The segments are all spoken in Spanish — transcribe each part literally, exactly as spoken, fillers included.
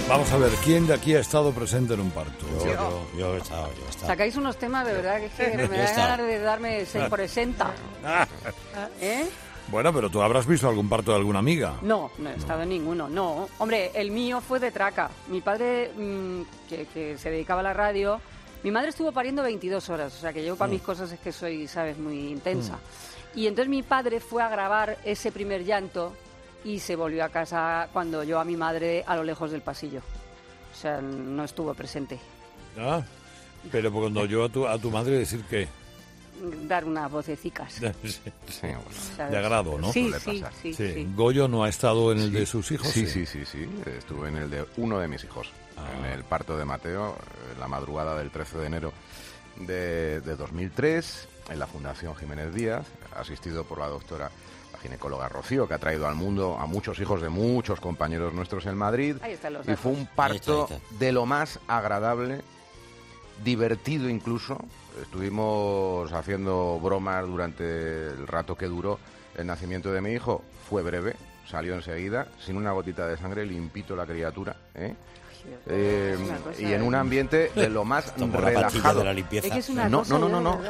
Vamos a ver, ¿quién de aquí ha estado presente en un parto? Yo, yo, yo he estado, yo he estado. Sacáis unos temas de verdad que, es que me da ganas de darme seis por sesenta. ¿Eh? Bueno, pero tú habrás visto algún parto de alguna amiga. No, no he estado en ninguno, no. Hombre, el mío fue de traca. Mi padre, mmm, que, que se dedicaba a la radio, mi madre estuvo pariendo veintidós horas, o sea que yo para mm. mis cosas es que soy, sabes, muy intensa. Mm. Y entonces mi padre fue a grabar ese primer llanto y se volvió a casa cuando oyó a mi madre a lo lejos del pasillo. O sea, no estuvo presente. Ah, pero cuando oyó a tu, a tu madre decir que... Dar unas vocecicas. Sí, sí, de agrado, ¿no? Sí, sí, sí, sí. sí. ¿Goyo no ha estado en el sí, de sus hijos? Sí, sí, sí, sí, sí. Estuve en el de uno de mis hijos, ah. en el parto de Mateo, en la madrugada del trece de enero de, de dos mil tres, en la Fundación Jiménez Díaz, asistido por la doctora, la ginecóloga Rocío, que ha traído al mundo a muchos hijos de muchos compañeros nuestros en Madrid. Ahí están los y fue un parto ahí está, ahí está. de lo más agradable, divertido incluso. Estuvimos haciendo bromas durante el rato que duró el nacimiento de mi hijo. Fue breve, salió enseguida, sin una gotita de sangre, limpito la criatura, ¿eh? Eh, y en un ambiente de lo más relajado. De la limpieza. Es que es una no, cosa no, no, no, no.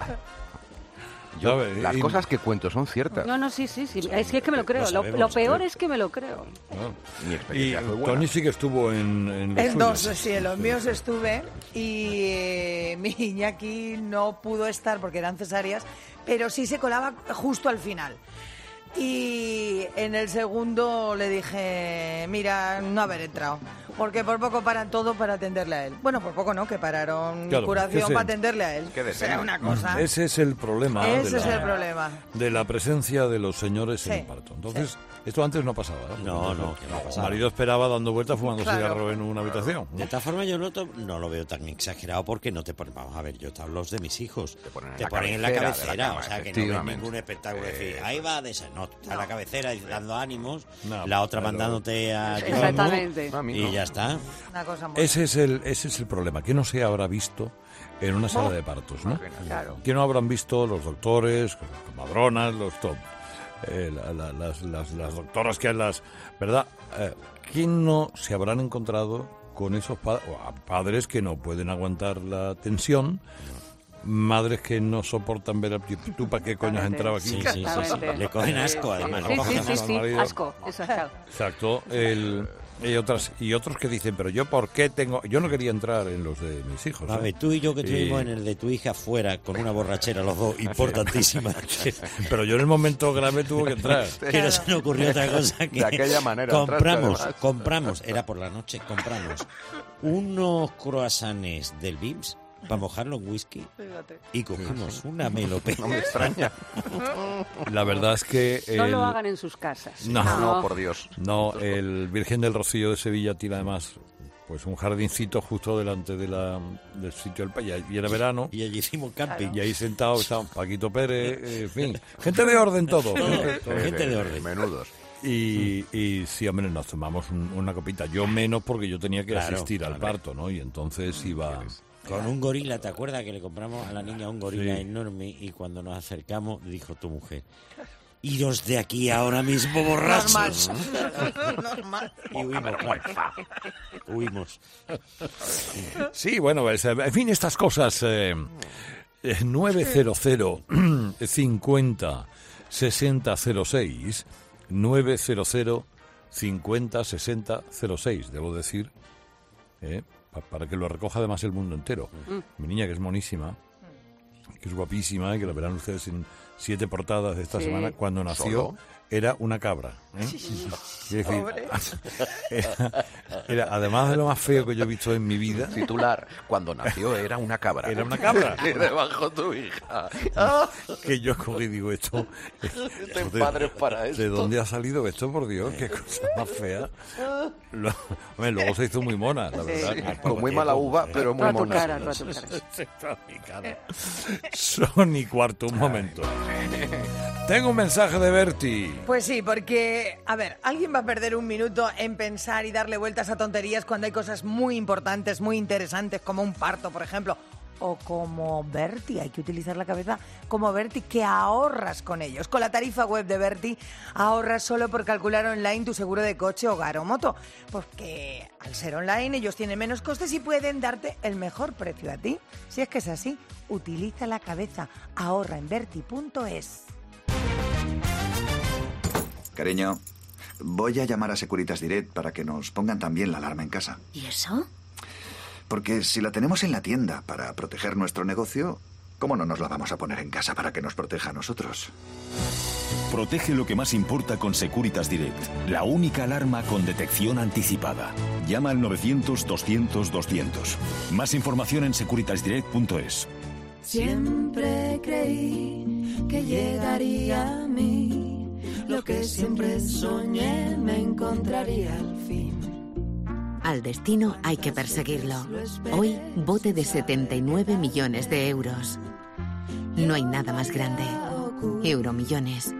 Yo, no, las y... cosas que cuento son ciertas. No, no, sí, sí, sí. Es que, es que me lo creo. Lo, sabemos, lo peor es que me lo creo. No. Mi experiencia y fue buena. Tony sí que estuvo en, en los En dos, suyos. sí, en los míos estuve y eh, mi Iñaki no pudo estar porque eran cesáreas, pero sí se colaba justo al final. Y en el segundo le dije, mira, no haber entrado, porque por poco paran todo para atenderle a él. Bueno, por poco no, que pararon claro, mi curación ese, para atenderle a él. Qué o sea, una cosa. Ese es el problema. Ese de es la, el problema. De la presencia de los señores sí. en el parto. Entonces, sí. esto antes no pasaba. ¿eh? No, no, que no El pasaba. marido esperaba dando vueltas fumando Claro. cigarro en una habitación. De esta forma yo no, to- no lo veo tan exagerado porque no te ponen... Vamos a ver, yo te hablo de mis hijos. Te ponen en te la ponen en la cabecera cabecera, de la cama, o sea, que no ves efectivamente. ningún espectáculo. Es decir, ahí va de esa... No, tú estás en la cabecera y dando ánimos, No, la otra pero- mandándote a... Exactamente. No, a mí Y no. ya está. Una cosa muy... Ese es el ese es el problema, que no se habrá visto en una sala de partos, ¿no? Claro. Que no habrán visto los doctores, las madronas, los top, eh, la- la- las, las, las doctoras que las, ¿verdad? Eh, ¿Quién no se habrán encontrado con esos pa- o a padres que no pueden aguantar la tensión? Madres que no soportan ver a... ¿Tú para qué coño has entrado aquí? Sí, sí, sí, sí. Exactamente. Le cogen asco, además. Sí, le sí, cogen sí, asco. sí, marido. asco. Exacto. Exacto. El, y, otras, y otros que dicen, pero yo por qué tengo... Yo no quería entrar en los de mis hijos. A ¿eh? ver, tú y yo que estuvimos Y- en el de tu hija fuera con una borrachera los dos, importantísima. Pero yo en el momento grave tuve que entrar. Que no se me ocurrió otra cosa que... De aquella manera, Compramos, además. compramos, era por la noche, compramos unos croissants del V I M S para mojarlo en whisky y cogimos una melopea. No me extraña. La verdad es que... No el- lo hagan en sus casas. No. No, por Dios. No, el Virgen del Rocío de Sevilla tiene además pues un jardincito justo delante de la, del sitio del país. Y era verano. Y allí hicimos camping. Y ahí sentados estaban Paquito Pérez, eh, en fin. Gente de orden todo. gente- todo. Gente de orden. Menudos. Y, y sí, hombre, nos tomamos un- una copita. Yo menos porque yo tenía que Claro, asistir al claro. parto, ¿no? Y entonces iba... Con un gorila, ¿te acuerdas que le compramos a la niña un gorila Sí. enorme y cuando nos acercamos dijo tu mujer, iros de aquí ahora mismo borrachos? Normal. Y huimos, claro. Huimos. Sí, bueno, es, en fin, estas cosas. Eh, eh, nueve cero cero cincuenta sesenta cero seis nueve cero cero cincuenta sesenta cero seis, debo decir, eh, pa- para que lo recoja además el mundo entero. Mi niña, que es monísima, que es guapísima, y que la verán ustedes en siete portadas de esta Sí. semana, cuando nació ¿Solo? era una cabra. ¿eh? Quiero decir, era, era, además de lo más feo que yo he visto en mi vida, Titular, cuando nació era una cabra. era una cabra. Y debajo tu hija. Que yo cogí y digo, esto... Ten padres para esto. ¿De dónde ha salido esto, por Dios? Qué cosa más fea. Lo- hombre, luego se hizo muy mona, la verdad. Sí, con muy mala uva, pero muy Toda tu mona. cara, toda tu cara. Se fue a mi cara. Son y cuarto, un momento. Tengo un mensaje de Berti. Pues sí, porque, a ver, alguien va a perder un minuto en pensar y darle vueltas a tonterías cuando hay cosas muy importantes, muy interesantes, como un parto, por ejemplo, o como Berti. Hay que utilizar la cabeza como Berti, que ahorras con ellos. Con la tarifa web de Berti ahorras solo por calcular online tu seguro de coche, hogar o moto. Porque al ser online ellos tienen menos costes y pueden darte el mejor precio a ti. Si es que es así, utiliza la cabeza. Ahorra en berti punto es. Cariño, voy a llamar a Securitas Direct para que nos pongan también la alarma en casa. ¿Y eso? Porque si la tenemos en la tienda para proteger nuestro negocio, ¿cómo no nos la vamos a poner en casa para que nos proteja a nosotros? Protege lo que más importa con Securitas Direct, la única alarma con detección anticipada. Llama al novecientos, doscientos, doscientos. Más información en securitas direct punto es. Siempre creí que llegaría a mí. Lo que siempre soñé me encontraría al fin. Al destino hay que perseguirlo. Hoy, bote de setenta y nueve millones de euros. No hay nada más grande. Euromillones.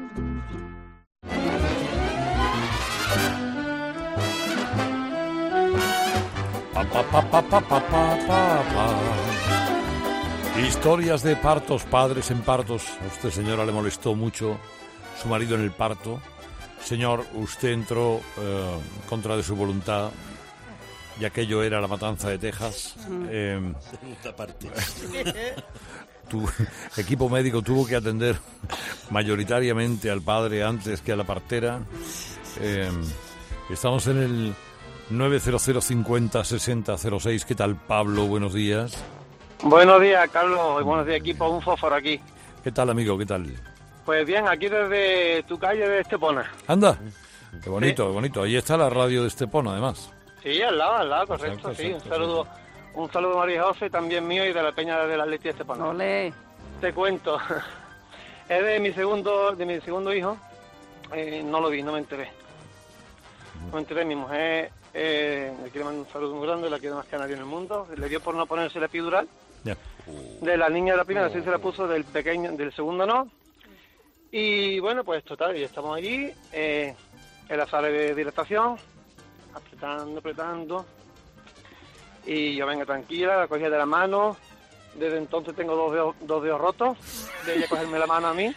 Pa, pa, pa, pa, pa, pa, pa, pa. Historias de partos, padres en partos. A usted, señora, le molestó mucho su marido en el parto. Señor, usted entró eh, contra de su voluntad y aquello era la matanza de Texas. Eh, Segunda parte. tu equipo médico tuvo que atender mayoritariamente al padre antes que a la partera. Eh, estamos en el nueve cero cero cincuenta sesenta cero seis. ¿Qué tal, Pablo? Buenos días. Buenos días, Carlos, y buenos días, equipo. Un fósforo aquí. ¿Qué tal, amigo? ¿Qué tal? Pues bien, aquí desde tu calle de Estepona. Anda, qué bonito, ¿sí? Qué bonito. Ahí está la radio de Estepona, además. Sí, al lado, al lado, correcto, Exacto, sí. exacto, Un saludo, un saludo a María José, también mío y de la Peña de la Leti de Estepona. Olé. Te cuento, es de mi segundo, de mi segundo hijo. Eh, no lo vi, no me enteré. No me enteré. Mi mujer eh, le quiere mandar un saludo muy grande, la quiere más que a nadie en el mundo. Le dio por no ponerse la epidural. Ya. De la niña de la primera sí se la puso, del pequeño, del segundo no. Y bueno, pues total, ya estamos allí, eh, en la sala de dilatación, apretando, apretando. Y yo, venga, tranquila, la cogía de la mano. Desde entonces tengo dos dedos, dos dedos rotos, de ella cogerme la mano a mí.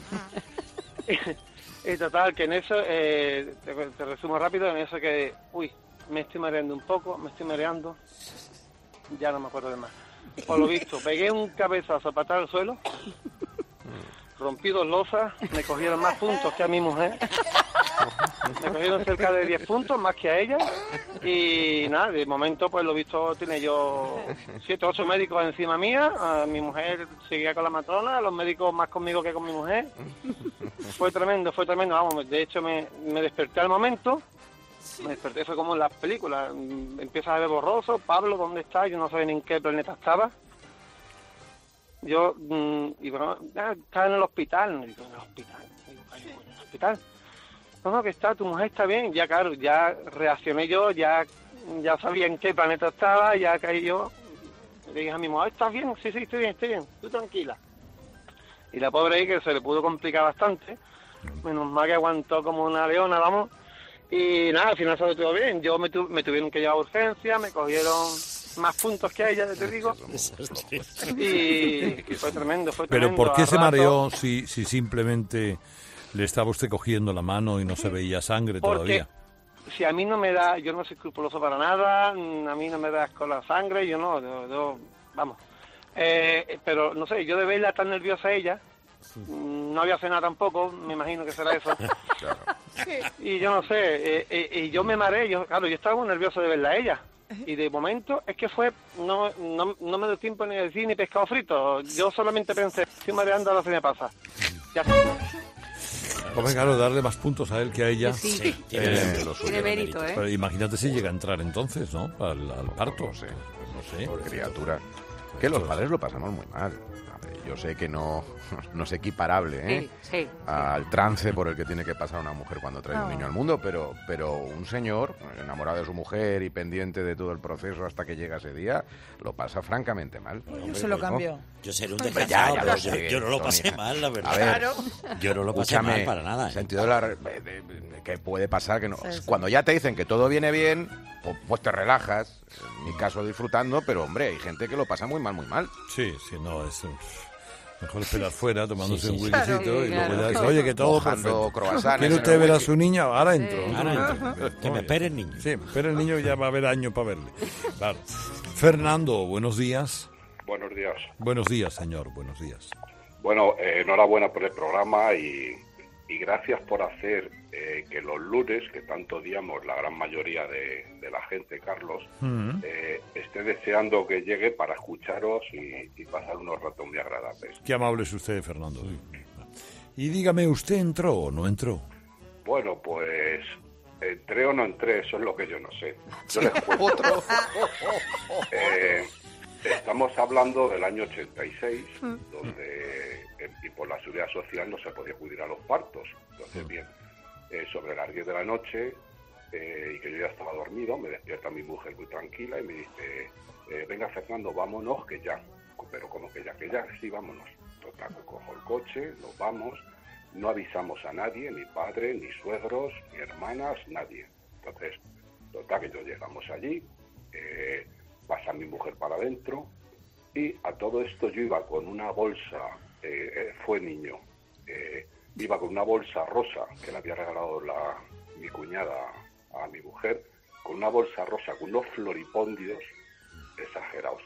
y, y total, que en eso, eh, te, te resumo rápido, en eso que, uy, me estoy mareando un poco, me estoy mareando, ya no me acuerdo de más. Por lo visto, pegué un cabezazo a patar al suelo, rompí dos losas, me cogieron más puntos que a mi mujer, me cogieron cerca de diez puntos, más que a ella, y nada, de momento pues lo visto tiene yo siete o ocho médicos encima mía, a mi mujer seguía con la matrona, los médicos más conmigo que con mi mujer. Fue tremendo, fue tremendo, vamos, de hecho me, me desperté al momento. Me desperté, fue como en las películas, empiezas a ver borroso, Pablo, ¿dónde está? Yo no sabía ni en qué planeta estaba. Yo, mmm, y bueno, ah, estaba en el hospital, me digo, en el hospital, digo, en el hospital. No, no, que está, tu mujer está bien, ya claro, ya reaccioné yo, ya, ya sabía en qué planeta estaba, ya caí yo, le dije a mi mujer, ¿estás bien? Sí, sí, estoy bien, estoy bien, tú tranquila. Y la pobre ahí, que se le pudo complicar bastante, menos mal que aguantó como una leona, vamos. Y nada, al final salió todo bien. Yo me, tu, me tuvieron que llevar a urgencia, me cogieron más puntos que a ella, te digo. Y fue tremendo, fue tremendo. Pero ¿por qué a se rato... mareó si, si simplemente le estaba usted cogiendo la mano y no se veía sangre Porque todavía? Si a mí no me da, yo no soy escrupuloso para nada, a mí no me da asco la sangre, yo no, yo, yo vamos. Eh, pero no sé, yo de verla tan nerviosa a ella, no había cenado tampoco, me imagino que será eso. Claro. Y yo no sé, eh, eh, y yo me mareé, yo, claro, yo estaba muy nervioso de verla a ella. Y de momento es que fue, no, no, no me dio tiempo ni de decir ni pescado frito. Yo solamente pensé, estoy mareando, ahora se me pasa. Ya. Hombre, claro, darle más puntos a él que a ella. Sí, Sí, tiene, Eh, lo suyo, tiene mérito, ¿eh? Pero imagínate si llega a entrar entonces, ¿no? Al, al parto. No sé. No sé. Por criatura. Que los padres lo pasamos muy mal. Yo sé que no, no es equiparable ¿eh? Sí, sí, al trance por el que tiene que pasar una mujer cuando trae No. un niño al mundo, pero, pero un señor enamorado de su mujer y pendiente de todo el proceso hasta que llega ese día, lo pasa francamente mal. Yo se lo cambio. Yo seré un Hombre, desgraciado, ya, ya pero lo yo, sé, yo no lo Tony. pasé mal, la verdad. A ver, Claro. Yo no lo pasé escúchame, mal para nada. ¿eh? sentido de la re- de- de- de que puede pasar que no. Sí, sí. Cuando ya te dicen que todo viene bien, pues, pues te relajas. En mi caso disfrutando, pero hombre, hay gente que lo pasa muy mal, muy mal. Sí, sí, no, es un- mejor esperar fuera tomándose Sí, sí, un sí. whiskycito Claro, y luego claro. ya dice, oye, que todo Mojando perfecto. croissants ¿Quiere en usted el ver a whisky? su niña? Ahora entro. Sí. Ahora entro. Que me espere el niño. Sí, espera el niño, ya va a haber años para verle. Claro. Fernando, buenos días. Buenos días. Buenos días, señor, buenos días. Bueno, eh, enhorabuena por el programa y, y gracias por hacer eh, que los lunes, que tanto odiamos la gran mayoría de, de la gente, Carlos, Mm. eh, esté deseando que llegue para escucharos y, y pasar unos ratos muy agradables. Qué amable es usted, Fernando. Y dígame, ¿usted entró o no entró? Bueno, pues entré o no entré, eso es lo que yo no sé. Yo les cuento. Eh, estamos hablando del año ochenta y seis, donde eh, y por la seguridad social no se podía acudir a los partos. Entonces, bien, eh, sobre las diez de la noche, eh, y que yo ya estaba dormido, me despierta mi mujer muy tranquila y me dice, eh, venga Fernando, vámonos que ya. Pero como que ya, que ya, sí, vámonos. Total, cojo el coche, nos vamos, no avisamos a nadie, ni padre, ni suegros, ni hermanas, nadie. Entonces, total, que yo llegamos allí, eh, pasa mi mujer para adentro, y a todo esto yo iba con una bolsa, eh, eh, fue niño, eh, iba con una bolsa rosa que le había regalado la, mi cuñada a mi mujer, con una bolsa rosa, con unos floripondios exagerados.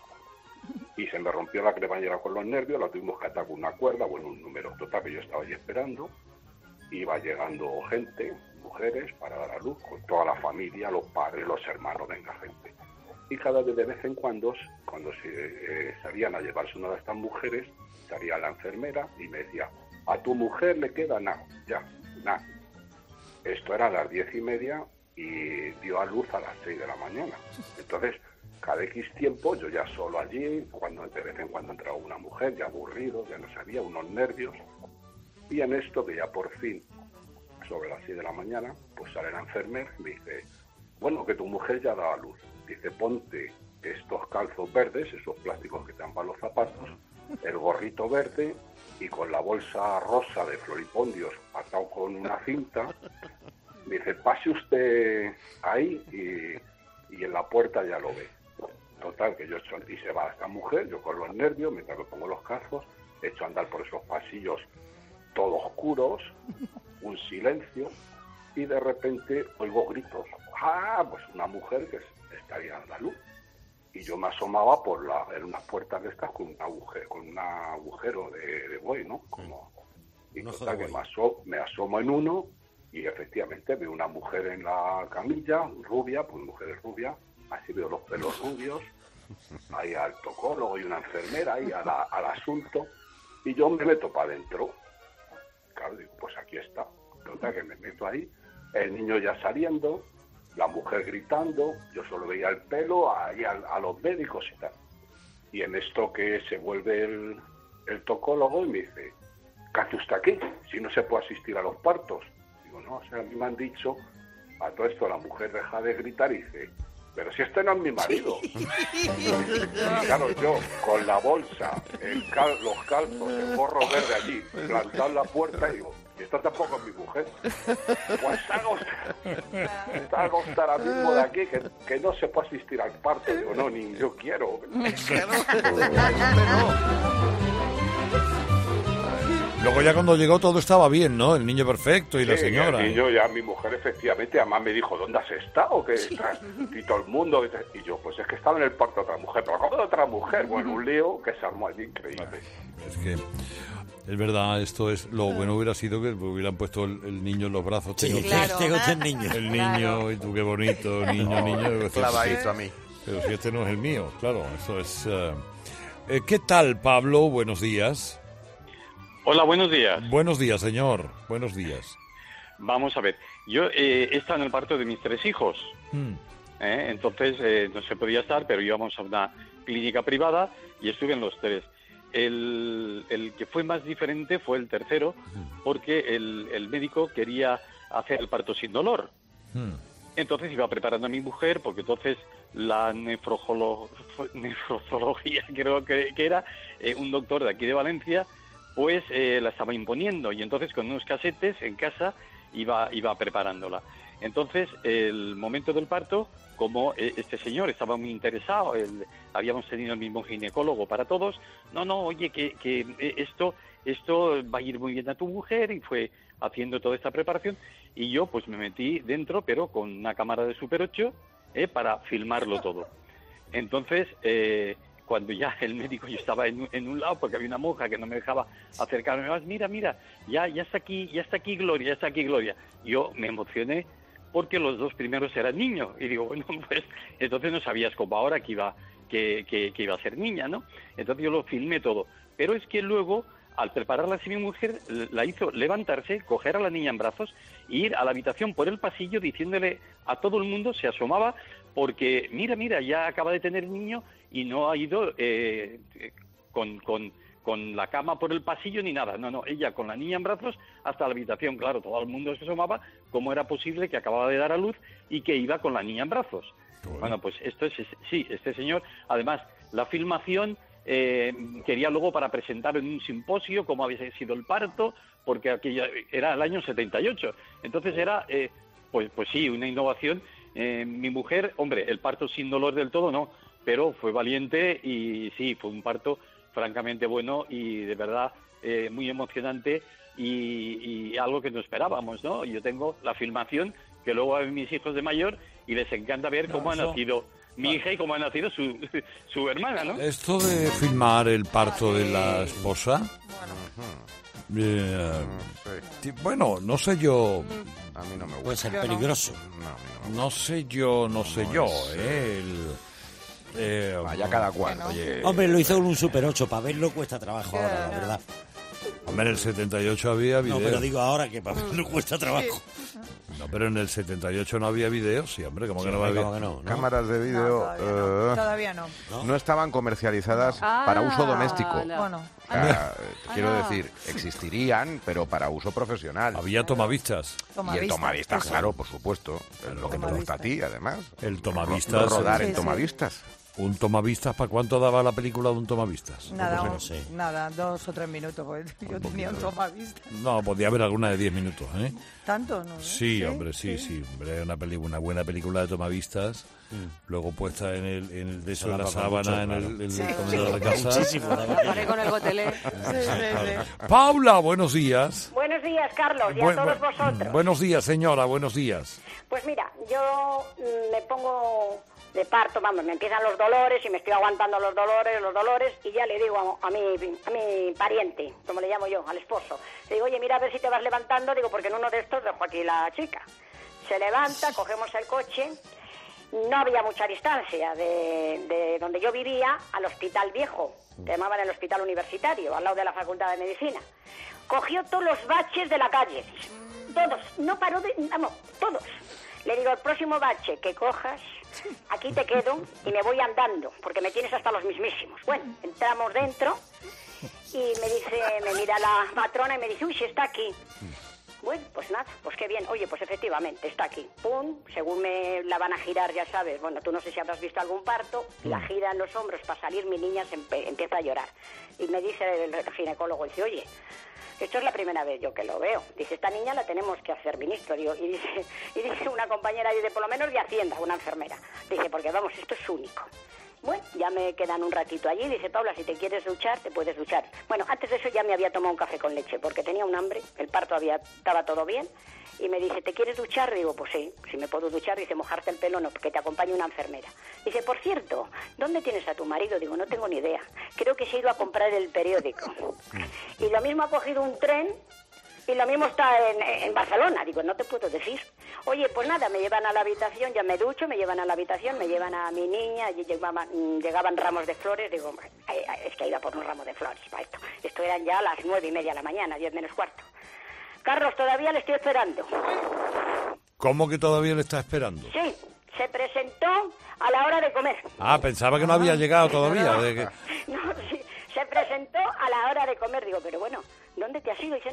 Y se me rompió la cremallera con los nervios, la tuvimos que atar con una cuerda, bueno, un número total que yo estaba ahí esperando. Iba llegando gente, mujeres, para dar a luz, con toda la familia, los padres, los hermanos, venga gente. Y cada vez de vez en cuando, cuando se eh, salían a llevarse una de estas mujeres, salía la enfermera y me decía, a tu mujer le queda nada, ya, nada. Esto era a las diez y media y dio a luz a las seis de la mañana. Entonces, cada X tiempo, yo ya solo allí, cuando de vez en cuando entraba una mujer, ya aburrido, ya no sabía, unos nervios. Y en esto, que ya por fin, sobre las seis de la mañana, pues sale la enfermera y me dice, bueno, que tu mujer ya da a luz. Dice, ponte estos calzos verdes, esos plásticos que te dan para los zapatos, el gorrito verde y con la bolsa rosa de floripondios atado con una cinta. Dice, pase usted ahí y, y en la puerta ya lo ve. Total, que yo echo, y se va esta mujer, yo con los nervios, mientras me pongo los calzos, echo a andar por esos pasillos todos oscuros, un silencio, y de repente oigo gritos. ¡Ah! Pues una mujer que estaría a la luz. Y yo me asomaba por la, en unas puertas de estas con un agujero, con un agujero de, de buey, ¿no? Como, y total, que me asomo, me asomo en uno y efectivamente veo una mujer en la camilla, rubia, pues mujer es rubia, así veo los pelos rubios, ahí al tocólogo y una enfermera ahí a la, al asunto, y yo me meto para adentro. Claro, digo, pues aquí está. Total, que me meto ahí, el niño ya saliendo, la mujer gritando, yo solo veía el pelo ahí a, a los médicos y tal. Y en esto que se vuelve el, el tocólogo y me dice, ¿qué hace usted aquí? Si no se puede asistir a los partos. Digo, no, o sea, a mí me han dicho, a todo esto la mujer deja de gritar y dice, pero si este no es mi marido. Y claro, yo con la bolsa, el cal, los calzos, el gorro verde allí, plantado en la puerta y digo, y esta tampoco es mi mujer. Pues salga usted, salga usted ahora mismo de aquí, que, que no se puede asistir al parto. Digo, no, ni yo quiero. Luego ya cuando llegó todo estaba bien, ¿no? El niño perfecto y la Sí, señora. Y yo ya, mi mujer efectivamente, además me dijo, ¿dónde has estado? Que estás? Y todo el mundo, y yo, pues es que estaba en el parto de otra mujer. ¿Pero cómo de otra mujer? Bueno, un lío que se armó allí increíble. Es que es verdad, esto es lo bueno hubiera sido que hubieran puesto el, el niño en los brazos. Sí, tengo, claro. Tengo tres niños. El niño, Claro. y tú qué bonito, niño, niño. Clavadito a mí. Pero si este no es el mío, claro, eso es... eh, eh, ¿Qué tal, Pablo? Buenos días. Hola, buenos días. Buenos días, señor. Buenos días. Vamos a ver, yo eh, he estado en el parto de mis tres hijos, Mm. ¿eh? Entonces eh, no se podía estar, pero íbamos a una clínica privada y estuve en los tres. el, el que fue más diferente fue el tercero, porque el, el médico quería hacer el parto sin dolor. Hmm. Entonces iba preparando a mi mujer, porque entonces la nefrojolo, nefrología, creo que, que era, eh, un doctor de aquí de Valencia, pues eh, la estaba imponiendo, y entonces con unos casetes en casa iba, iba preparándola. Entonces, el momento del parto, como eh, este señor estaba muy interesado, el, habíamos tenido el mismo ginecólogo para todos, no, no, oye, que, que esto, esto va a ir muy bien a tu mujer, y fue haciendo toda esta preparación, y yo pues me metí dentro, pero con una cámara de Super ocho, eh, para filmarlo todo. Entonces, eh, cuando ya el médico, yo estaba en, en un lado, porque había una monja que no me dejaba acercarme más, mira, mira, ya, ya está aquí, ya está aquí Gloria, ya está aquí Gloria. Yo me emocioné, porque los dos primeros eran niños, y digo, bueno, pues, entonces no sabías como ahora que iba, que, que, que iba a ser niña, ¿no? Entonces yo lo filmé todo, pero es que luego, al prepararla así, mi mujer la hizo levantarse, coger a la niña en brazos, e ir a la habitación por el pasillo diciéndole a todo el mundo, se asomaba, porque mira, mira, ya acaba de tener niño, y no ha ido eh, con... con con la cama por el pasillo ni nada, no, no, ella con la niña en brazos hasta la habitación, claro, todo el mundo se asomaba, cómo era posible que acababa de dar a luz y que iba con la niña en brazos. Bueno, bueno pues esto es, sí, este señor, además, la filmación eh, quería luego para presentar en un simposio cómo había sido el parto, porque aquella era el año setenta y ocho, entonces era, eh, pues, pues sí, una innovación. Eh, mi mujer, hombre, el parto sin dolor del todo no, pero fue valiente y sí, fue un parto francamente bueno y de verdad eh, muy emocionante y, y algo que no esperábamos, ¿no? Yo tengo la filmación que luego ven mis hijos de mayor y les encanta ver no, cómo eso... ha nacido mi hija y cómo ha nacido su, su hermana, ¿no? Esto de filmar el parto de la esposa, eh, sí. bueno, no sé yo... A mí no me gusta. Puede ser peligroso. No, a mí no, me no sé yo, no sé no yo, eh, el... Eh, Vaya cada cual. No. Oye, Hombre, lo hizo con un Super ocho, para verlo cuesta trabajo ahora, la verdad. Hombre, en el setenta y ocho había video. No, pero digo ahora que para verlo cuesta trabajo. No, pero en el setenta y ocho no había video, sí, hombre, como sí, que no había. Que no, ¿no? Cámaras de video no, todavía, no. Uh, todavía no. no. No estaban comercializadas ah, para uso doméstico. No. Bueno. O sea, ah, quiero no. decir, existirían, pero para uso profesional. Había tomavistas. Y el tomavistas, claro, por supuesto. Es lo que te gusta a ti, además. El tomavistas. Rodar sí, en tomavistas. Sí. ¿Un tomavistas? ¿Para cuánto daba la película de un tomavistas? Nada, no un, sé. nada, dos o tres minutos, porque yo un tenía un tomavistas. No, podía haber alguna de diez minutos, ¿eh? ¿Tanto? ¿No? Sí, ¿Sí? hombre, sí, sí. sí. Hombre, una, peli, una buena película de tomavistas, mm. luego puesta en el, en el beso de la sábana, mucho, en el, el, sí. el comedor de la casa. Muchísimo. Con el gotelé. Sí, sí, sí. Paula, buenos días. Buenos días, Carlos, y Bu- a todos vosotros. Buenos días, señora, buenos días. Pues mira, yo mm, me pongo... de parto, vamos, me empiezan los dolores y me estoy aguantando los dolores, los dolores, y ya le digo a, a, mi, a mi pariente, como le llamo yo, al esposo, le digo, oye, mira a ver si te vas levantando, digo, porque en uno de estos dejo aquí la chica. Se levanta, cogemos el coche, no había mucha distancia de, de donde yo vivía al hospital viejo, que llamaban el hospital universitario, al lado de la Facultad de Medicina. Cogió todos los baches de la calle, todos, no paró de, vamos, todos. Le digo, el próximo bache que cojas, aquí te quedo y me voy andando, porque me tienes hasta los mismísimos. Bueno, entramos dentro y me dice, me mira la matrona y me dice, uy, si está aquí. Bueno, pues nada, pues qué bien. Oye, pues efectivamente, está aquí. Pum, según me la van a girar, ya sabes, bueno, tú no sé si habrás visto algún parto, la giran los hombros para salir, mi niña se empe- empieza a llorar. Y me dice el ginecólogo, dice, oye, esto es la primera vez yo que lo veo. Dice, esta niña la tenemos que hacer ministro. Digo, y dice, y dice una compañera, dice, por lo menos de Hacienda, una enfermera. Dice, porque vamos, esto es único. Bueno, ya me quedan un ratito allí. Dice, Paula, si te quieres duchar, te puedes duchar. Bueno, antes de eso ya me había tomado un café con leche, porque tenía un hambre, el parto había, estaba todo bien. Y me dice, ¿te quieres duchar? Digo, pues sí, si me puedo duchar. Dice, mojarte el pelo no, porque te acompaña una enfermera. Dice, por cierto, ¿dónde tienes a tu marido? Digo, no tengo ni idea. Creo que se ha ido a comprar el periódico. Y lo mismo ha cogido un tren y lo mismo está en, en Barcelona. Digo, no te puedo decir. Oye, pues nada, me llevan a la habitación, ya me ducho, me llevan a la habitación, me llevan a mi niña, allí llegaban, llegaban ramos de flores. Digo, es que iba por un ramo de flores para esto. Esto eran ya las nueve y media de la mañana, diez menos cuarto. Carlos, todavía le estoy esperando. ¿Cómo que todavía le está esperando? Sí, se presentó a la hora de comer. Ah, pensaba que no había llegado todavía. De que... No, sí, se presentó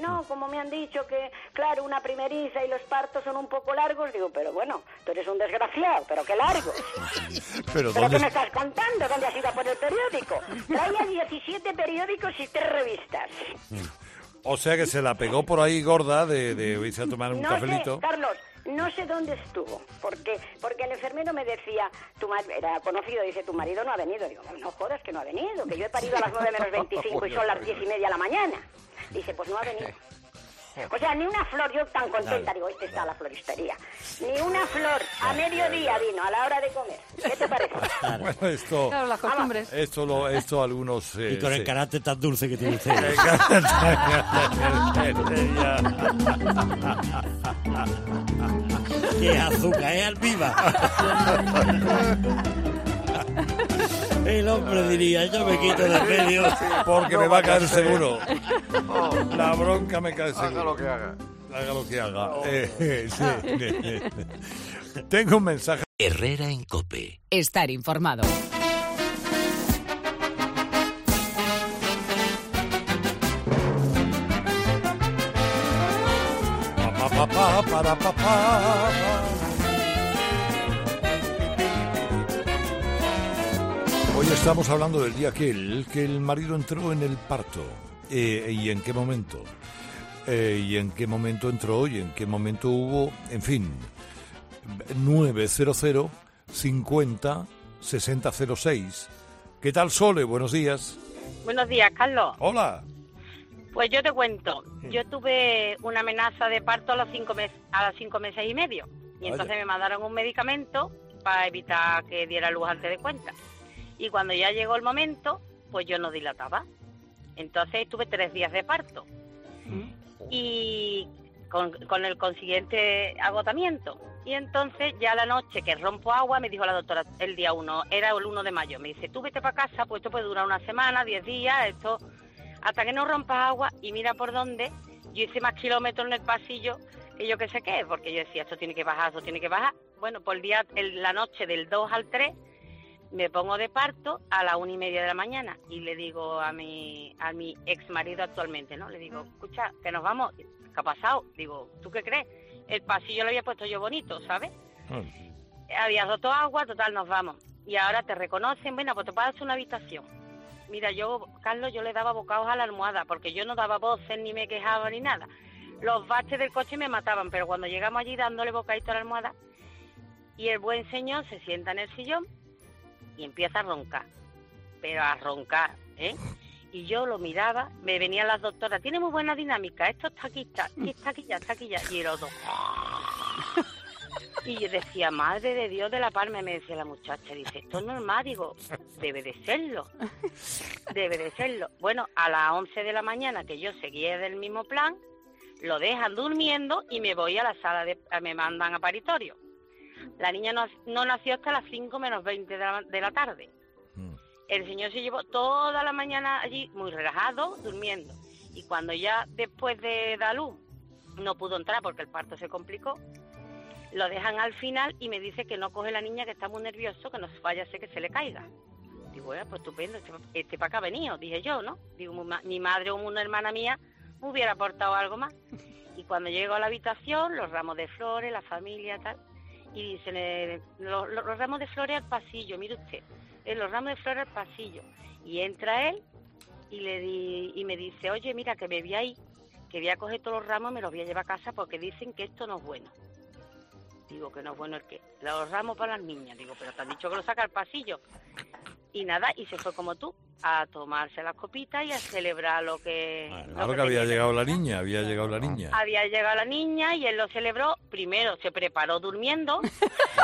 no, como me han dicho que, claro, una primeriza y los partos son un poco largos, digo, pero bueno, tú eres un desgraciado, pero qué largos. Pero, ¿Pero ¿dónde qué me estás contando? ¿Dónde has ido a por el periódico? Traía diecisiete periódicos y tres revistas. O sea que se la pegó por ahí gorda de, de irse a tomar un no cafelito. sé, Carlos, no sé dónde estuvo, porque porque el enfermero me decía, tu mar- era conocido, dice, tu marido no ha venido. Digo, no, no jodas que no ha venido, que yo he parido a las nueve menos veinticinco y son las diez y media de la mañana. Dice, pues no ha venido. O sea, ni una flor, yo tan contenta, digo, este está la floristería. Ni una flor, a mediodía vino, a la hora de comer. ¿Qué te parece? Bueno, esto, Claro, las costumbres. esto, lo, esto algunos... eh, Y con el sí. carácter tan dulce que tiene usted. ¡Qué azúcar, es almíbar! El hombre diría, yo me quito de medio. Porque me va a caer seguro. La bronca me cae seguro. Haga lo que haga. Haga lo que haga. Eh, eh, sí. Tengo un mensaje. Herrera en COPE. Estar informado. Pa, pa, pa, para, pa, pa. Hoy estamos hablando del día que el, que el marido entró en el parto. Eh, ¿Y en qué momento? Eh, ¿Y en qué momento entró? ¿Y en qué momento hubo? En fin, nueve cero cero, cincuenta, sesenta cero seis. ¿Qué tal, Sole? Buenos días. Buenos días, Carlos. Hola. Pues yo te cuento, yo tuve una amenaza de parto a los cinco meses, a los cinco meses y medio, y Vaya. entonces me mandaron un medicamento para evitar que diera luz antes de cuenta. Y cuando ya llegó el momento, pues yo no dilataba. Entonces estuve tres días de parto y con, con el consiguiente agotamiento. Y entonces ya la noche que rompo agua, me dijo la doctora el día uno, era el uno de mayo, me dice, tú vete para casa, pues esto puede durar una semana, diez días, esto... hasta que no rompas agua, y mira por dónde, yo hice más kilómetros en el pasillo que yo que sé qué, porque yo decía, esto tiene que bajar, esto tiene que bajar. Bueno, por el día, el, la noche del dos al tres, me pongo de parto a la una y media de la mañana, y le digo a mi a mi ex marido actualmente, ¿no? Le digo, escucha, que nos vamos, ¿qué ha pasado? Digo, ¿tú qué crees? El pasillo lo había puesto yo bonito, ¿sabes? Había roto agua, total, nos vamos. Y ahora te reconocen, bueno, pues te puedes una habitación. Mira, yo, Carlos, yo le daba bocados a la almohada, porque yo no daba voces, ni me quejaba, ni nada. Los baches del coche me mataban, pero cuando llegamos allí dándole bocadito a la almohada, y el buen señor se sienta en el sillón y empieza a roncar, pero a roncar, ¿eh? Y yo lo miraba, me venían las doctoras, tiene muy buena dinámica, esto está aquí, está, está aquí ya, está aquí ya, y el otro... Y yo decía, madre de Dios de la Palma, y me decía la muchacha, dice, esto es normal, digo, debe de serlo, debe de serlo. Bueno, a las once de la mañana, que yo seguía del mismo plan, lo dejan durmiendo y me voy a la sala, de me mandan a paritorio. La niña no, no nació hasta las cinco menos veinte de la, de la tarde. El señor se llevó toda la mañana allí, muy relajado, durmiendo. Y cuando ya después de dar luz, no pudo entrar porque el parto se complicó, lo dejan al final y me dice que no coge la niña, que está muy nervioso, que no vaya a ser que se le caiga. Digo, bueno, pues estupendo, este, este para acá ha venido, dije yo, ¿no? Digo, mi madre o una hermana mía me hubiera aportado algo más. Y cuando llego a la habitación, los ramos de flores, la familia, tal, y dicen, eh, los, los, los ramos de flores al pasillo, mire usted, eh, los ramos de flores al pasillo. Y entra él y le di, y me dice, oye, mira, que me voy ahí, que voy a coger todos los ramos y me los voy a llevar a casa porque dicen que esto no es bueno. Digo, que no es bueno el qué. Los ramos para las niñas. Digo, pero te han dicho que lo saca al pasillo. Y nada, y se fue como tú, a tomarse las copitas y a celebrar lo que... Claro, lo que, que había tenía. llegado la niña, había llegado la niña. Había llegado la niña y él lo celebró. Primero se preparó durmiendo. ¿eh?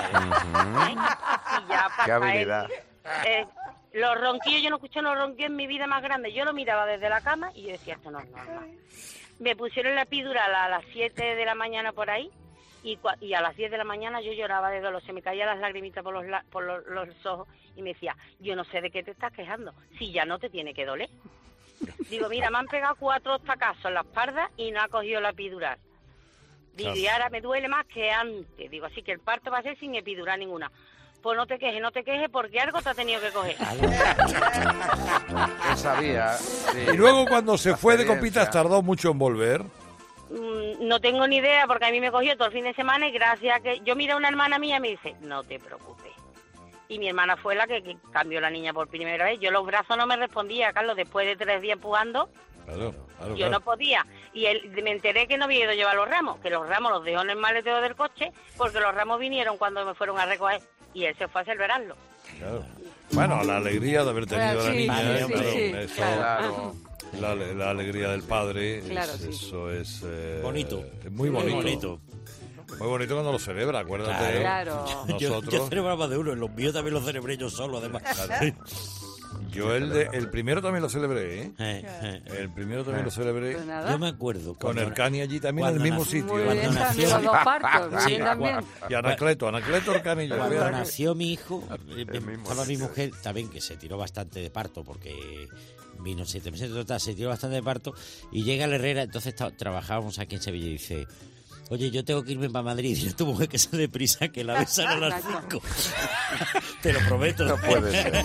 Y ya Qué para habilidad. él, eh, los ronquillos, yo no escuché los ronquillos en mi vida más grande. Yo lo miraba desde la cama y yo decía, esto no es normal. Me pusieron la epidural a las siete de la mañana por ahí. Y, y a las diez de la mañana yo lloraba de dolor, se me caían las lagrimitas por los, por los, los ojos y me decía, yo no sé de qué te estás quejando, si ya no te tiene que doler. Digo, mira, me han pegado cuatro tacazos en la espalda y no ha cogido la epidural. Digo, y ahora me duele más que antes. Digo, así que el parto va a ser sin epidural ninguna. pues no te quejes, no te quejes porque algo te ha tenido que coger. Él sabía. Sí. Y luego cuando se fue de copitas tardó mucho en volver. Mm, no tengo ni idea porque a mí me cogió todo el fin de semana y gracias a que yo miré a una hermana mía y me dice, no te preocupes. Y mi hermana fue la que, que cambió la niña por primera vez. Yo los brazos no me respondía, Carlos, después de tres días empujando. Claro, claro, Yo claro. no podía. Y él, me enteré que no había ido a llevar los ramos, que los ramos los dejó en el maletero del coche, porque los ramos vinieron cuando me fueron a recoger. Y él se fue a celebrarlo. Claro. Bueno, la alegría de haber tenido a la Sí, niña, sí, ¿eh? sí, Claro, sí, eso, claro. La, la alegría del padre, Claro, es- sí. eso es eh, Bonito. es muy Muy bonito. bonito. Muy bonito cuando lo celebra, acuérdate. Claro. Yo, Nosotros. yo celebraba de uno, en los míos también los celebré yo solo, además. Yo el, de- el primero también lo celebré, ¿eh? Eh, eh. El primero también lo celebré. Pues nada. Yo me acuerdo. Con cuando- el Cani allí también en el cuando mismo nació- sitio. Muy bien, Cuando también nació- los dos partos, Sí, bien también. Y Anacleto, Anacleto Orcani. yo Cuando vea. nació mi hijo, eh, estaba mi mujer también, que se tiró bastante de parto, porque vino siete meses, total, se tiró bastante de parto, y llega la Herrera, entonces ta- trabajábamos aquí en Sevilla, y dice, oye, yo tengo que irme para Madrid, y a tu mujer que se deprisa, que la besan a las cinco. Te lo prometo. No puede ser.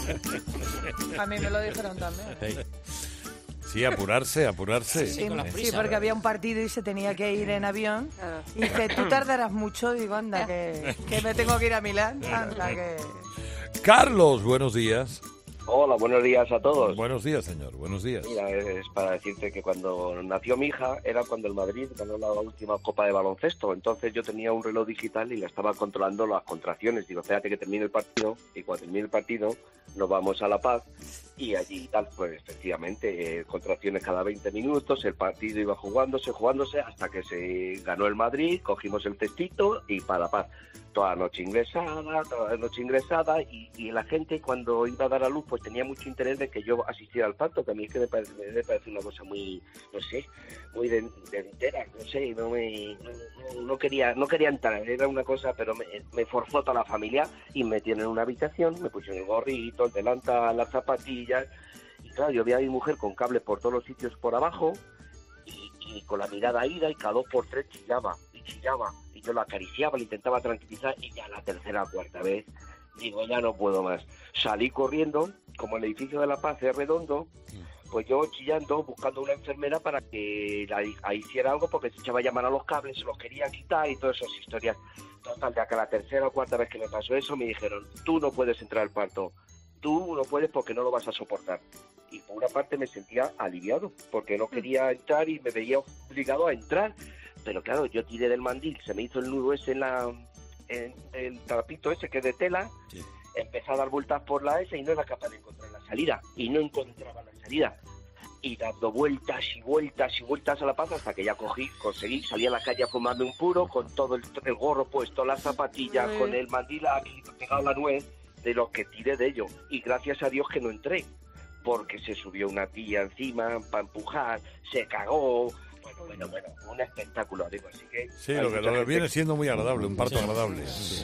A mí me lo dijeron también. Sí, apurarse, apurarse. Sí, sí, porque había un partido y se tenía que ir en avión. Y dice, tú tardarás mucho. Digo, anda, que, que me tengo que ir a Milán. Anda, que... Carlos, buenos días. Hola, buenos días a todos. Buenos días, señor, buenos días. Mira, es para decirte que cuando nació mi hija era cuando el Madrid ganó la última Copa de Baloncesto. Entonces yo tenía un reloj digital y le estaba controlando las contracciones. Digo, espérate que termine el partido, y cuando termine el partido nos vamos a La Paz y allí tal, pues efectivamente, eh, contracciones cada veinte minutos, el partido iba jugándose, jugándose hasta que se ganó el Madrid, cogimos el cestito y para La Paz. Toda la noche ingresada, toda la noche ingresada, y, y la gente cuando iba a dar a luz pues tenía mucho interés de que yo asistiera al parto, que a mí es que me parece, me parece una cosa muy, no sé, muy de, de entera, no sé, no, me, no, no quería no quería entrar, era una cosa, pero me, me forzó toda la familia y me metieron en una habitación, me pusieron el gorrito, el delantal, las zapatillas, y claro, yo veía a mi mujer con cables por todos los sitios por abajo, y, y con la mirada ida, y cada dos por tres chillaba, y chillaba, y yo la acariciaba, le intentaba tranquilizar, y ya la tercera o cuarta vez, digo, ya no puedo más. Salí corriendo, como el edificio de La Paz es redondo, pues yo chillando, buscando una enfermera para que la, la hiciera algo, porque se echaba a llamar a los cables, se los quería quitar y todas esas historias. Total, de acá la tercera o cuarta vez que me pasó eso, me dijeron, tú no puedes entrar al parto, tú no puedes porque no lo vas a soportar. Y por una parte me sentía aliviado, porque no quería entrar y me veía obligado a entrar. Pero claro, yo tiré del mandil, se me hizo el nudo ese en la en el trapito ese que es de tela, sí. Empecé a dar vueltas por la esa y no era capaz de encontrar la salida, y no encontraba la salida. Y dando vueltas y vueltas y vueltas a La Paz hasta que ya cogí, conseguí, salí a la calle a fumarme un puro, con todo el, el gorro puesto, las zapatillas, sí. Con el mandil aquí pegado a la nuez, de lo que tiré de ello. Y gracias a Dios que no entré, porque se subió una tía encima para empujar, se cagó. Bueno, bueno, bueno, un espectáculo, digo, así que... Sí, lo que, lo que viene siendo muy agradable, un parto Sí. agradable. Sí.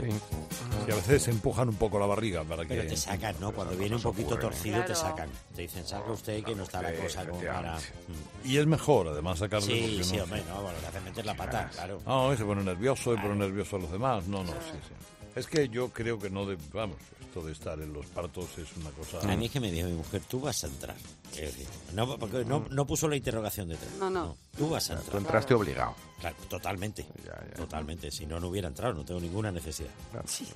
Y a veces empujan un poco la barriga para que... Pero te sacan, ¿no? Cuando viene un poquito torcido te Claro. sacan. Te dicen, saca usted que no está la cosa como para... Y es mejor, además, sacarle Sí, porque sí, no- hombre, no, bueno, le hacen meter la pata, claro. No, y se pone nervioso y pone nervioso a los demás. No, no, sí, sí. Es que yo creo que no, de, vamos, esto de estar en los partos es una cosa... A mí es que me dijo mi mujer, tú vas a entrar. Es decir, no, porque no, no puso la interrogación detrás. No, no. Tú vas a entrar. Tú entraste obligado. Claro, totalmente. Totalmente. Si no, no hubiera entrado, no tengo ninguna necesidad. Sí,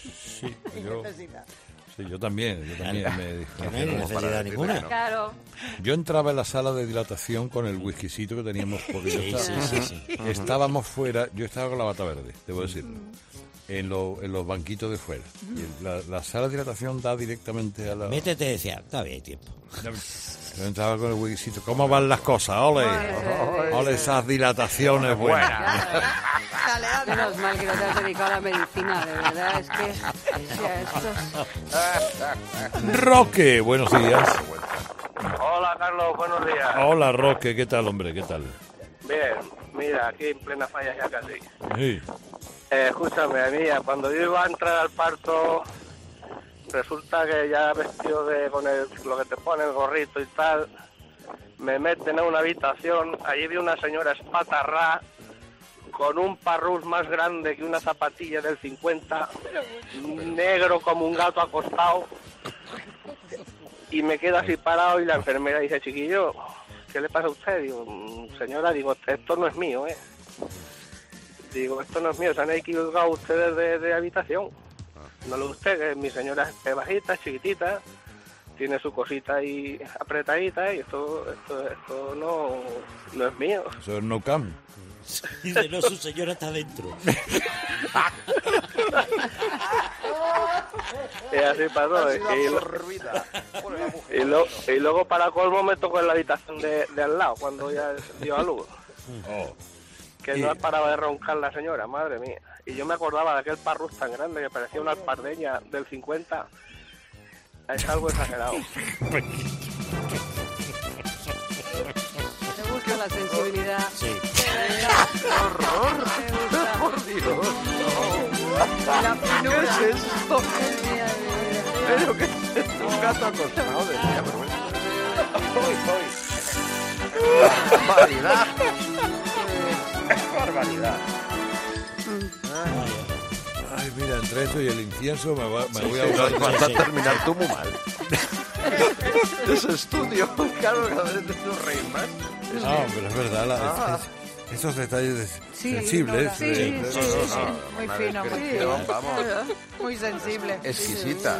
yo, sí, yo también. Yo también Claro. me Que dije, no hay necesidad ninguna. Claro. Yo entraba en la sala de dilatación con el whiskycito que teníamos por Sí, sí, sí, sí. Estábamos fuera, yo estaba con la bata verde, debo decirlo, en, lo- en los banquitos de fuera. Y el- la, la sala de dilatación da directamente a la... Métete, decía, todavía hay tiempo. Yo entraba con el whiskycito. ¿Cómo van las cosas? ¡Ole! ¡Ole esas dilataciones buenas! Menos mal que no te has dedicado a la medicina, de verdad, es que... o sea, esto- Roque, buenos días. Hola, Carlos, buenos días. Hola, Roque, ¿qué tal, hombre? ¿Qué tal? Bien, mira, aquí en plena falla ya casi. Sí. Eh, escúchame, mía, cuando yo iba a entrar al parto, resulta que ya vestido de con el, lo que te pone el gorrito y tal, me meten a una habitación, allí vi una señora espatarrá con un parrús más grande que una zapatilla del cincuenta, negro como un gato acostado, y me quedo así parado y la enfermera dice, chiquillo, ¿qué le pasa a usted? Digo, señora, digo, esto no es mío, ¿eh? Digo, esto no es mío, se han equivocado ustedes de, de habitación. No lo usted, que mi señora es bajita, es chiquitita, tiene su cosita ahí apretadita y esto esto, esto no, no es mío. Eso es no cam. Dice, no, su señora está dentro. Y así pasó. Y, y, lo, y luego para colmo me tocó en la habitación de, de al lado cuando ya dio a luz. Oh. Que Y- no paraba de roncar la señora, madre mía. Y yo me acordaba de aquel parrus tan grande que parecía una alpardeña del cincuenta. Es algo exagerado. Me gusta la sensibilidad. Sí. ¡Qué horror! Me gusta. Por Dios, La finura. ¿qué es esto? Ay, mía, mía. Pero que es un gato acostado, decía, pero bueno. ¡Uy, uy! ¡Barbaridad! ¡Qué barbaridad! Ay, mira, entre eso y el incienso me, va- me Sí, voy a sí, ahogar. vas a terminar tú muy mal. Ese estudio, claro, cada vez te no reír más. Es No, que- pero es verdad, la- Ah. es- es- esos detalles Sí, sensibles. Nora. Sí, de- sí, de- sí, no, sí, no, sí. no. Muy una fino, muy descripción, fino. vamos. Muy sensible. Exquisita.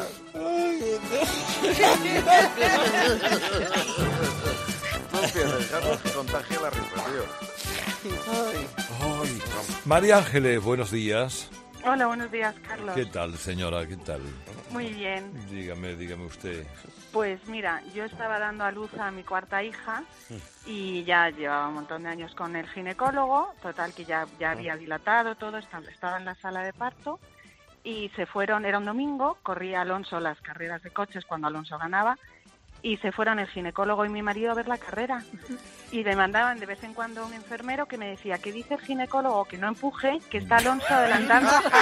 No empieces, Carlos, que contagia la risa, tío. Ay. Ay. María Ángeles, buenos días. Hola, buenos días, Carlos. ¿Qué tal, señora? ¿Qué tal? Muy bien. Dígame, dígame usted. Pues mira, yo estaba dando a luz a mi cuarta hija y ya llevaba un montón de años con el ginecólogo, total que ya, ya había dilatado todo, estaba, estaba en la sala de parto y se fueron, era un domingo, corría Alonso las carreras de coches cuando Alonso ganaba y se fueron el ginecólogo y mi marido a ver la carrera y le mandaban de vez en cuando un enfermero que me decía que dice el ginecólogo que no empuje, que está Alonso adelantando a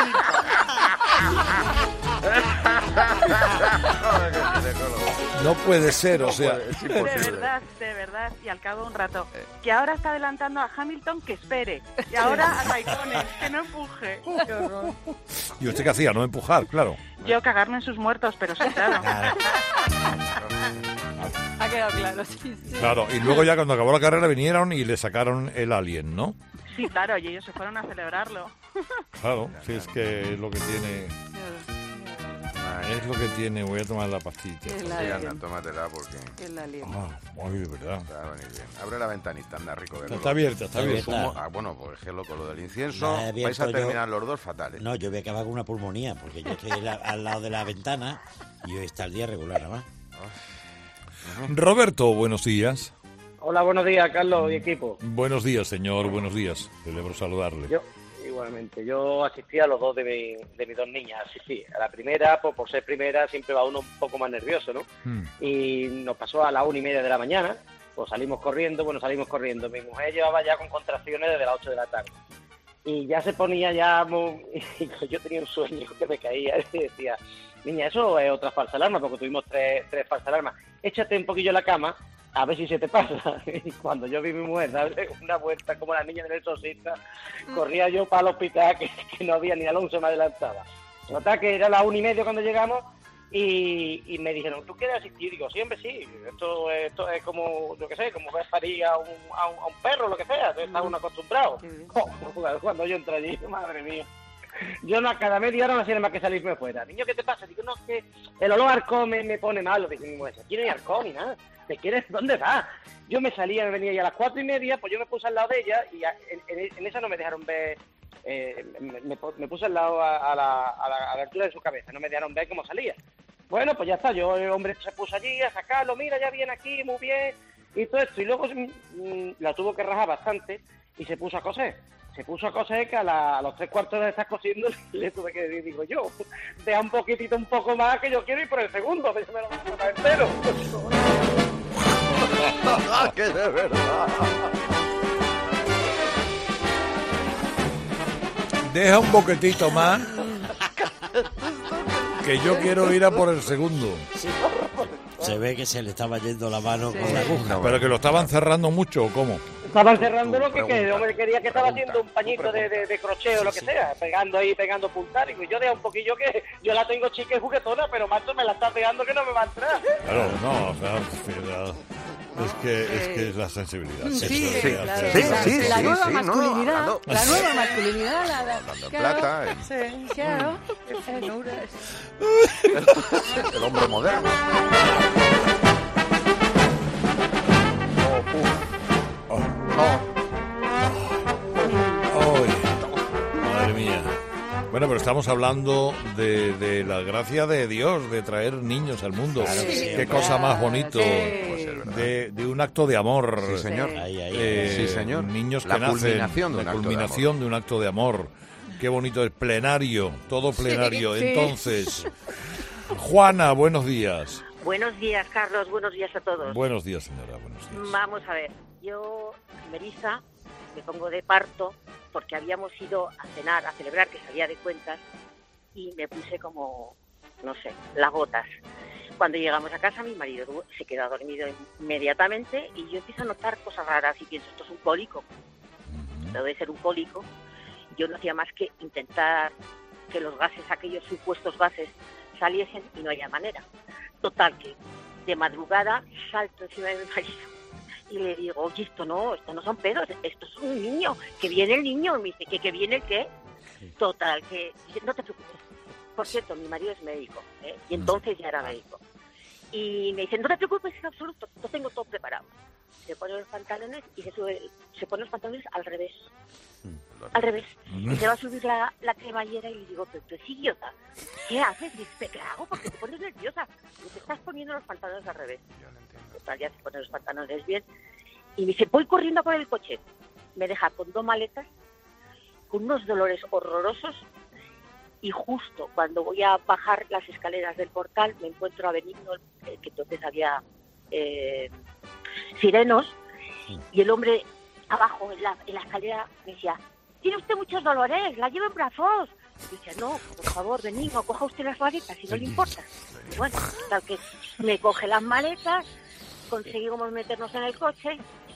No puede ser, o sea... De verdad, de verdad, y al cabo de un rato, que ahora está adelantando a Hamilton, que espere, y ahora a Raikkonen, que no empuje. Qué horror. ¿Y usted qué hacía? No empujar, claro. Yo cagarme en sus muertos, pero sí, claro. Ha quedado claro, sí, sí. Claro, y luego ya cuando acabó la carrera vinieron y le sacaron el alien, ¿no? Sí, claro, y ellos se fueron a celebrarlo. Claro, sí, es que es lo que tiene... Es lo que tiene, voy a tomar la pastilla. El Sí, alien. anda, tómatela porque... El alien. Ah, ay, de verdad. Te va a venir bien. Abre la ventanita, anda, rico. Está, está abierta, está abierta. ¿Cómo? Ah, bueno, pues que loco, lo del incienso, La he abierto vais a yo. terminar los dos fatales. No, yo voy a acabar con una pulmonía, porque yo estoy la- al lado de la ventana y hoy está el día regular, nada más. Roberto, buenos días. Hola, buenos días, Carlos y equipo. Buenos días, señor, buenos días. Celebro saludarle. Yo, igualmente, yo asistí a los dos de, mi- de mis dos niñas, asistí. A la primera, pues, por ser primera, siempre va uno un poco más nervioso, ¿no? Mm. Y nos pasó a las una y media de la mañana, pues salimos corriendo, bueno, salimos corriendo. Mi mujer llevaba ya con contracciones desde las ocho de la tarde. Y ya se ponía ya, muy- y yo tenía un sueño que me caía y decía, niña, eso es otra falsa alarma, porque tuvimos tres, tres falsas alarmas. Échate un poquillo en la cama, a ver si se te pasa. Y cuando yo vi a mi mujer darle una vuelta como la niña del exorcista, corría yo para el hospital, que, que no había ni Alonso me adelantaba. Nota que era las una y media cuando llegamos y, y me dijeron, ¿tú quieres asistir? Digo, sí, hombre, sí. Esto, esto es como, yo qué sé, como ver parir a un, a un, a un perro, lo que sea. Está uno acostumbrado. Oh, cuando yo entré allí, madre mía. Yo no, cada media hora no hacía más que salirme fuera. Niño, ¿qué te pasa? Digo, no, es que el olor a alcohol me, me pone malo. Dice mi mujer, aquí no hay alcohol ni nada. ¿Te quieres? ¿Dónde vas? Yo me salía, me venía ya a las cuatro y media, pues yo me puse al lado de ella y a- en, en- en esa no me dejaron ver, eh, me, me- me puse al lado a, a la, a, la, a la altura de su cabeza, no me dejaron ver cómo salía. Bueno, pues ya está, yo, el hombre se puso allí a sacarlo, mira, ya viene aquí, muy bien, y todo esto. Y luego mm, la tuvo que rajar bastante y se puso a coser. Se puso a coser que a, la- a los tres cuartos de estar cosiendo le tuve que decir, digo yo, deja un poquitito, un poco más que yo quiero ir por el segundo, que se me lo me lo entero. ¡Que de verdad! Deja un boquetito más, que yo quiero ir a por el segundo. Se ve que se le estaba yendo la mano con la aguja. ¿Pero que lo estaban cerrando mucho o cómo? Estaba encerrando lo que, que el hombre quería que estaba haciendo un pañito de, de, de crochet o lo que sea, pegando ahí, pegando puntal. Y yo dejo un poquillo que yo la tengo chica y juguetona, pero macho me la está pegando que no me va a entrar. Claro, no, o sea, es que es que es la sensibilidad. Sí, sí, sí, claro. sí, sí, la, sí, nueva sí, masculinidad, no, la nueva masculinidad, la, la, Hablando claro, plata, el, sí, claro, qué ternura. el hombre moderno. Oh, madre mía. Bueno, pero estamos hablando de, de la gracia de Dios, de traer niños al mundo. Claro que sí, Qué cosa más bonito. Pues es verdad. De, de un acto de amor. Sí, señor. Ahí, ahí, Eh, Sí, señor. Niños La que nacen, culminación de un la acto de culminación amor. de un acto de amor. Qué bonito es plenario, todo plenario. Sí, sí. Entonces, Juana, buenos días. Buenos días, Carlos. Buenos días a todos. Buenos días, señora. Buenos días. Vamos a ver. Yo, Melissa, me pongo de parto porque habíamos ido a cenar, a celebrar, que salía de cuentas, y me puse como, no sé, las botas. Cuando llegamos a casa, mi marido se queda dormido inmediatamente y yo empiezo a notar cosas raras y pienso, esto es un cólico. Debe ser un cólico. Yo no hacía más que intentar que los gases, aquellos supuestos gases, saliesen y no había manera. Total, que de madrugada salto encima de mi marido y le digo, oye, esto no, esto no son pedos, esto es un niño, que viene el niño. Y me dice, ¿que, que viene el qué? Total, que dice, no te preocupes. Por cierto, mi marido es médico, ¿eh? Y entonces ya era médico. Y me dice, no te preocupes en absoluto, lo tengo todo preparado. Se pone los pantalones y se sube, se pone los pantalones al revés. Al revés. Y se va a subir la, la cremallera y le digo, pero tú es idiota, ¿qué haces? Dice, ¿qué hago? Porque te pones nerviosa. Y te estás poniendo los pantalones al revés. Total, ya se pone los pantalones bien. Y me dice, voy corriendo por el coche. Me deja con dos maletas, con unos dolores horrorosos. Y justo cuando voy a bajar las escaleras del portal, me encuentro a Benigno, eh, que entonces había eh, sirenos, y el hombre abajo en la, en la escalera me decía, tiene usted muchos dolores, la llevo en brazos. Y decía, no, por favor, Benigno, coja usted las maletas, si no le importa. Y bueno, tal que me coge las maletas, conseguimos meternos en el coche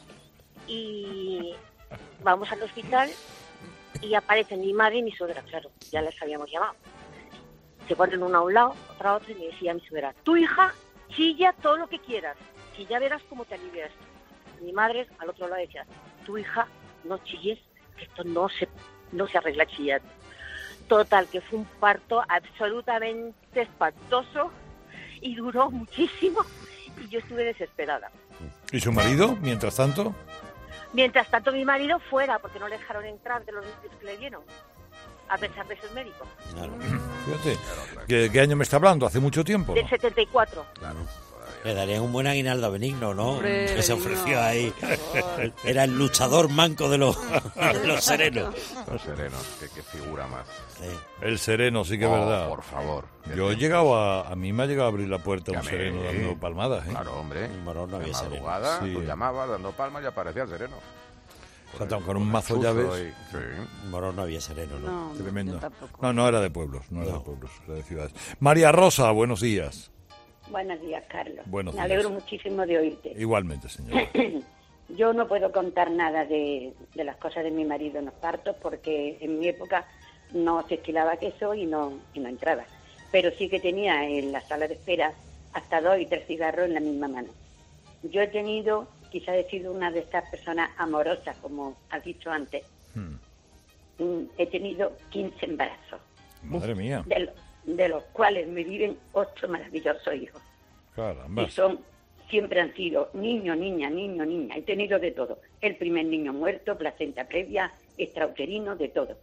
y vamos al hospital y aparecen mi madre y mi suegra, claro, ya les habíamos llamado. Se ponen una a un lado, otra a otro, y me decía mi suegra, tu hija chilla todo lo que quieras, si ya verás cómo te alivias. Mi madre al otro lado decía, tu hija, no chilles, que esto no se, no se arregla chillando. Total, que fue un parto absolutamente espantoso y duró muchísimo y yo estuve desesperada. ¿Y su marido, mientras tanto? Mientras tanto, mi marido fuera, porque no le dejaron entrar de los nervios que le dieron, a pesar de ser médico. Claro. Fíjate, ¿qué, ¿qué año me está hablando? ¿Hace mucho tiempo? Del setenta y cuatro. Claro. Le darían un buen aguinaldo a Benigno, ¿no? Hombre, que se ofreció no, ahí. Era el luchador manco de los, de los serenos. Los serenos, qué, qué figura más. Sí. El sereno, sí que es Oh, verdad. por favor. Yo he llegado a... A mí me ha llegado a abrir la puerta un Llame. sereno dando palmadas, ¿eh? Claro, hombre. En Morón no De había sereno. madrugada, Sí. tú llamabas dando palmas y aparecía el sereno. O sea, con un mazo Chuzo llaves. y- sí. En Morón no había sereno, ¿no? No, Tremendo. yo tampoco. No, no era de pueblos, no era No. de pueblos, era de ciudades. María Rosa, buenos días. Buenos días, Carlos. Buenos Me días. alegro muchísimo de oírte. Igualmente, señora. Yo no puedo contar nada de, de las cosas de mi marido en los partos porque en mi época no se estilaba queso y no, y no entraba. Pero sí que tenía en la sala de espera hasta dos y tres cigarros en la misma mano. Yo he tenido, quizás he sido una de estas personas amorosas, como has dicho antes. Hmm. Mm, He tenido quince embarazos, Madre mía. de, lo- de los cuales me viven ocho maravillosos hijos. Caramba. Y son, siempre han sido niño, niña, niño, niña. He tenido de todo. El primer niño muerto, placenta previa, extrauterino, de todo.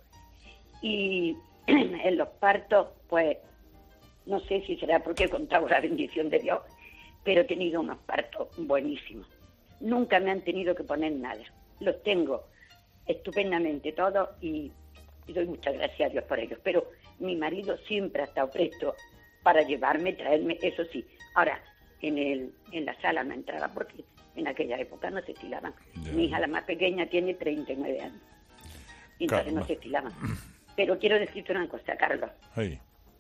Y en los partos, pues, no sé si será porque he contado la bendición de Dios, pero he tenido unos partos buenísimos. Nunca me han tenido que poner nada. Los tengo estupendamente todos y, y doy muchas gracias a Dios por ellos. Pero mi marido siempre ha estado presto para llevarme, traerme, eso sí. Ahora, en el en la sala no entraba porque en aquella época no se estilaban. Ya. Mi hija, la más pequeña, tiene treinta y nueve años. Y entonces Caramba. no se estilaban. Pero quiero decirte una cosa, Carlos, Ahí.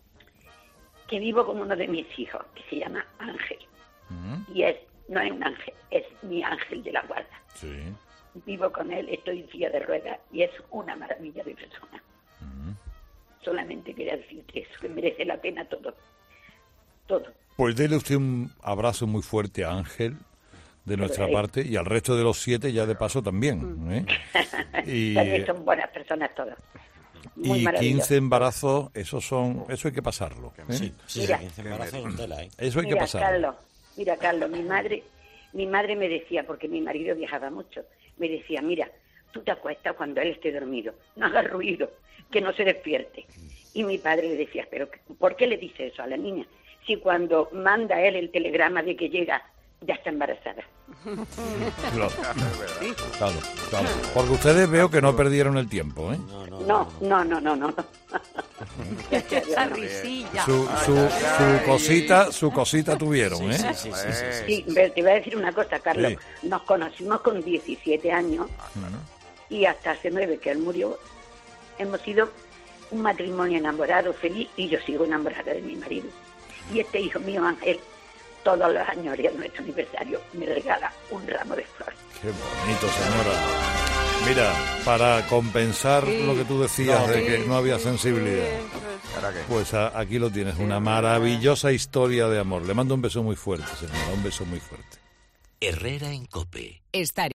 que vivo con uno de mis hijos, que se llama Ángel. Mm, Y es, no es un ángel, es mi ángel de la guarda. Sí. vivo con él, estoy en silla de ruedas y es una maravilla de persona. Uh-huh. Solamente quería decirte eso, que merece la pena todo. Todo. Pues dele usted un abrazo muy fuerte a Ángel, de nuestra Pero, parte, y al resto de los siete ya de paso también. ¿eh? y también son buenas personas todas. Muy y quince embarazos, eso son, eso hay que pasarlo. ¿eh? Sí, sí, mira, quince embarazos en tela, ¿eh? Eso hay mira, que pasarlo. Carlos, mira, Carlos, mi madre, mi madre me decía, porque mi marido viajaba mucho, me decía, mira, tú te acuestas cuando él esté dormido, no hagas ruido, que no se despierte. Y mi padre le decía, pero ¿por qué le dice eso a la niña? Si cuando manda él el telegrama de que llega, ya está embarazada. Claro, claro, claro. Porque ustedes veo que no perdieron el tiempo, ¿eh? No, no, no, no, no. no. Esa risilla. Su, su, su cosita, su cosita tuvieron, ¿eh? Sí, sí, sí, sí, sí, sí. Te voy a decir una cosa, Carlos. Sí. Nos conocimos con diecisiete años uh-huh. y hasta hace nueve que él murió, hemos sido un matrimonio enamorado, feliz, y yo sigo enamorada de mi marido. Y este hijo mío, Ángel, todos los años, de nuestro aniversario, me regala un ramo de flores. Qué bonito, señora. Mira, para compensar sí. lo que tú decías no, de que sí, no había sensibilidad, sí. pues a, aquí lo tienes, una maravillosa historia de amor. Le mando un beso muy fuerte, señora, un beso muy fuerte. Herrera en COPE. Estar